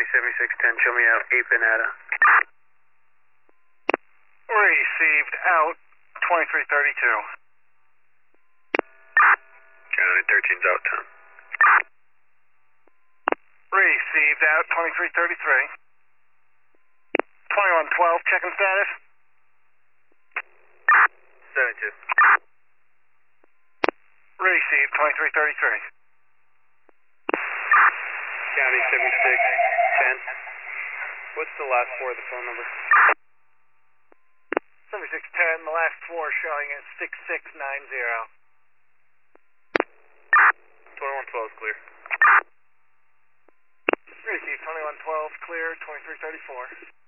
7610, show me out 8 Banana. Received out 2332. County 13's out 10. Received out 2333. 2112, checking status. 72. Received 2333. County 7610. What's the last four of the phone number? 7610, the last four showing at 6690. 2112 is clear. Received 2112, clear 2334.